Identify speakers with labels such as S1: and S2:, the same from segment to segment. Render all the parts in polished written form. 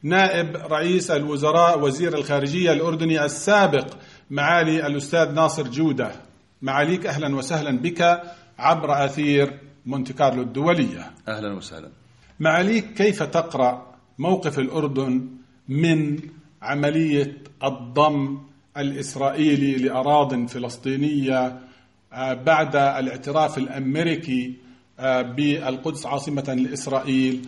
S1: نائب رئيس الوزراء وزير الخارجية الأردني السابق معالي الأستاذ ناصر جودة. معاليك أهلا وسهلا بك عبر أثير مونتي كارلو الدولية.
S2: أهلا وسهلا.
S1: معاليك، كيف تقرأ موقف الأردن من عملية الضم الإسرائيلي لأراضٍ فلسطينية بعد الاعتراف الأمريكي بالقدس عاصمة لإسرائيل؟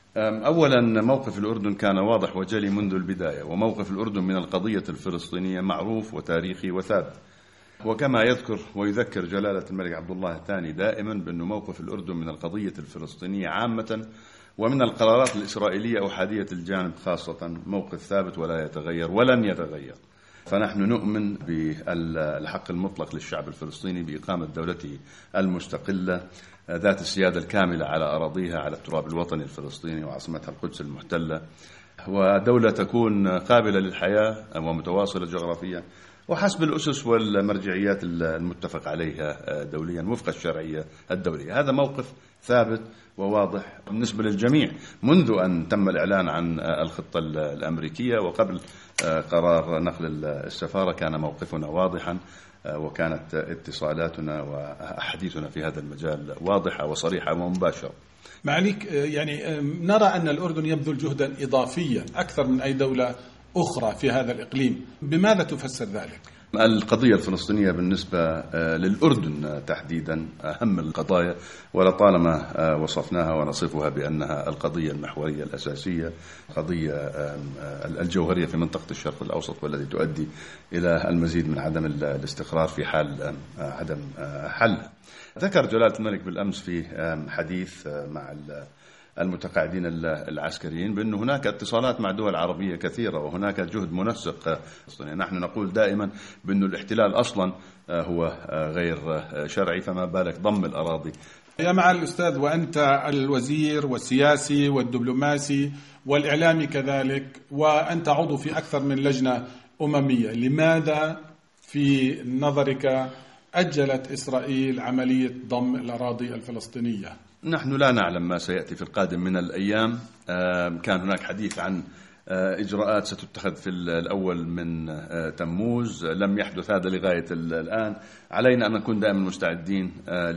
S2: أولا، موقف الأردن كان واضح وجلي منذ البداية، وموقف الأردن من القضية الفلسطينية معروف وتاريخي وثابت. وكما يذكر ويذكر جلالة الملك عبد الله الثاني دائما بأن موقف الأردن من القضية الفلسطينية عامة ومن القرارات الإسرائيلية أحادية الجانب خاصة موقف ثابت ولا يتغير ولن يتغير. فنحن نؤمن بالحق المطلق للشعب الفلسطيني بإقامة دولته المستقلة ذات السيادة الكاملة على أراضيها، على التراب الوطني الفلسطيني وعاصمتها القدس المحتلة، ودولة تكون قابلة للحياة ومتواصلة جغرافيا وحسب الأسس والمرجعيات المتفق عليها دوليا وفق الشرعية الدولية. هذا موقف ثابت وواضح بالنسبة للجميع منذ أن تم الإعلان عن الخطة الأمريكية، وقبل قرار نقل السفارة كان موقفنا واضحا، وكانت اتصالاتنا وأحاديثنا في هذا المجال واضحة وصريحة ومباشرة.
S1: معاليك، يعني نرى أن الأردن يبذل جهدا إضافيا أكثر من أي دولة أخرى في هذا الإقليم، بماذا تفسر ذلك؟
S2: القضية الفلسطينية بالنسبة للأردن تحديدا أهم القضايا، ولطالما وصفناها ونصفها بأنها القضية المحورية الأساسية، قضية الجوهرية في منطقة الشرق الأوسط، والتي تؤدي إلى المزيد من عدم الاستقرار في حال عدم حلها. ذكر جلالة الملك بالأمس في حديث مع المتقاعدين العسكريين بأن هناك اتصالات مع دول عربية كثيرة وهناك جهد منسق. نحن نقول دائما بأن الاحتلال أصلا هو غير شرعي، فما بالك ضم الأراضي.
S1: يا معالي الأستاذ، وأنت الوزير والسياسي والدبلوماسي والإعلامي كذلك، وأنت عضو في أكثر من لجنة أممية، لماذا في نظرك أجلت إسرائيل عملية ضم الأراضي الفلسطينية؟
S2: نحن لا نعلم ما سيأتي في القادم من الأيام. كان هناك حديث عن إجراءات ستتخذ في الأول من تموز، لم يحدث هذا لغاية الآن. علينا أن نكون دائما مستعدين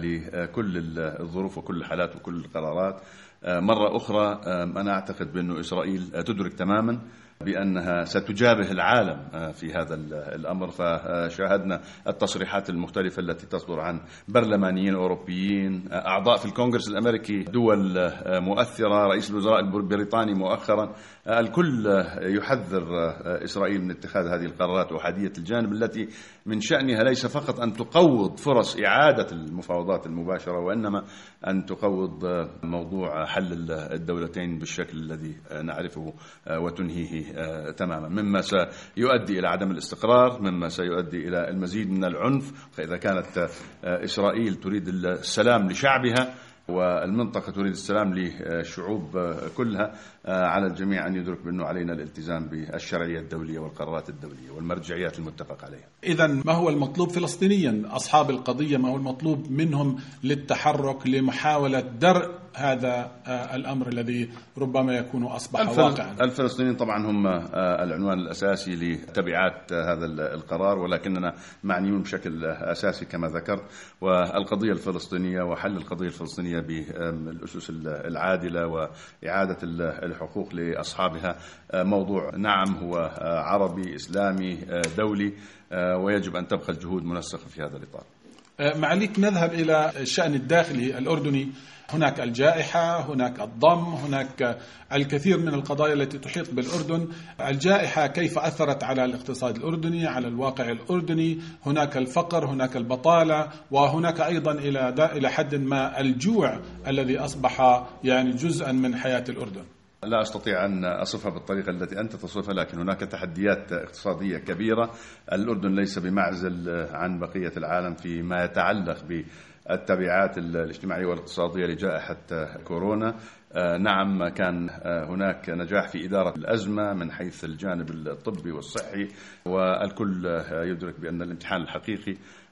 S2: لكل الظروف وكل الحالات وكل القرارات. مرة أخرى أنا أعتقد بأن إسرائيل تدرك تماما بأنها ستجابه العالم في هذا الأمر، فشاهدنا التصريحات المختلفة التي تصدر عن برلمانيين أوروبيين، أعضاء في الكونغرس الأمريكي، دول مؤثرة، رئيس الوزراء البريطاني مؤخرا. الكل يحذر إسرائيل من اتخاذ هذه القرارات أحادية الجانب التي من شأنها ليس فقط أن تقوض فرص إعادة المفاوضات المباشرة، وإنما أن تقوض موضوع حل الدولتين بالشكل الذي نعرفه وتنهيه تماما، مما سيؤدي إلى عدم الاستقرار، مما سيؤدي إلى المزيد من العنف. فإذا كانت إسرائيل تريد السلام لشعبها والمنطقة تريد السلام للشعوب كلها، على الجميع أن يدرك بأنه علينا الالتزام بالشرعية الدولية والقرارات الدولية والمرجعيات المتفق عليها.
S1: إذن ما هو المطلوب فلسطينيا؟ أصحاب القضية ما هو المطلوب منهم للتحرك لمحاولة درء هذا الأمر الذي ربما يكون أصبح واقعا؟
S2: الفلسطينيين طبعا هم العنوان الأساسي لتبعات هذا القرار، ولكننا معنيون بشكل أساسي كما ذكرت، والقضية الفلسطينية وحل القضية الفلسطينية بالأسس العادلة وإعادة الحقوق لأصحابها موضوع نعم هو عربي إسلامي دولي، ويجب أن تبقى الجهود منسقة في هذا الإطار.
S1: معاليك، نذهب إلى الشأن الداخلي الأردني. هناك الجائحة، هناك الضم، هناك الكثير من القضايا التي تحيط بالأردن. الجائحة كيف أثرت على الاقتصاد الأردني، على الواقع الأردني؟ هناك الفقر، هناك البطالة، وهناك أيضا إلى حد ما الجوع الذي أصبح يعني جزءا من حياة الأردن.
S2: لا أستطيع أن أصفها بالطريقة التي أنت تصفها، لكن هناك تحديات اقتصادية كبيرة. الأردن ليس بمعزل عن بقية العالم فيما يتعلق بالتبعات الاجتماعية والاقتصادية لجائحة كورونا. نعم، كان هناك نجاح في إدارة الأزمة من حيث الجانب الطبي والصحي، والكل يدرك بأن الامتحان الحقيقي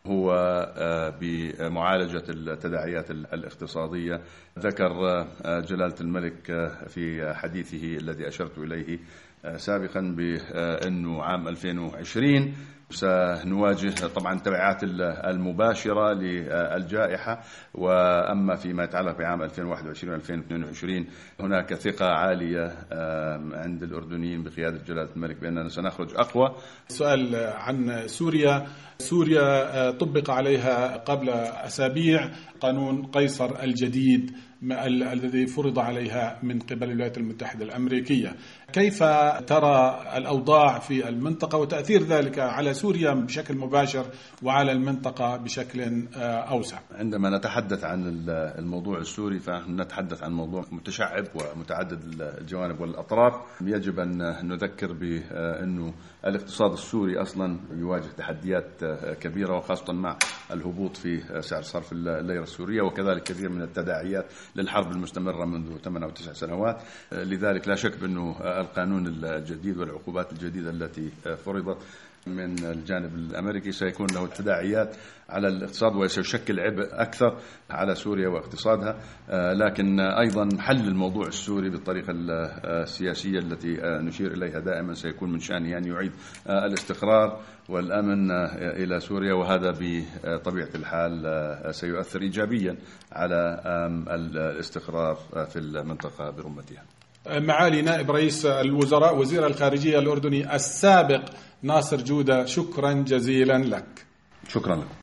S2: هو بمعالجة التداعيات الاقتصادية. ذكر جلالة الملك في حديثه الذي أشرت إليه سابقا بأنه عام 2020 سنواجه طبعا التبعات المباشرة للجائحة، وأما فيما يتعلق بعام 2021-2022 هناك ثقة عالية عند الأردنيين بقيادة جلالة الملك بأننا سنخرج أقوى.
S1: سؤال عن سوريا. سوريا طبق عليها قبل أسابيع قانون قيصر الجديد الذي فرض عليها من قبل الولايات المتحدة الأمريكية. كيف ترى الأوضاع في المنطقة وتأثير ذلك على سوريا بشكل مباشر وعلى المنطقة بشكل أوسع؟
S2: عندما نتحدث عن الموضوع السوري فنتحدث عن موضوع متشعب ومتعدد الجوانب والأطراف. يجب أن نذكر بأنه الاقتصاد السوري أصلا يواجه تحديات كبيرة، وخاصة مع الهبوط في سعر صرف الليرة السورية، وكذلك كثير من التداعيات للحرب المستمرة منذ 8 أو 9 سنوات. لذلك لا شك بأنه القانون الجديد والعقوبات الجديدة التي فرضت من الجانب الأمريكي سيكون له تداعيات على الاقتصاد وسيشكل عبء أكثر على سوريا واقتصادها. لكن أيضا حل الموضوع السوري بالطريقة السياسية التي نشير إليها دائما سيكون من شأنه أن يعيد الاستقرار والأمن إلى سوريا، وهذا بطبيعة الحال سيؤثر إيجابيا على الاستقرار في المنطقة برمتها.
S1: معالي نائب رئيس الوزراء وزير الخارجية الأردني السابق ناصر جودة، شكرا جزيلا لك.
S2: شكرا لك.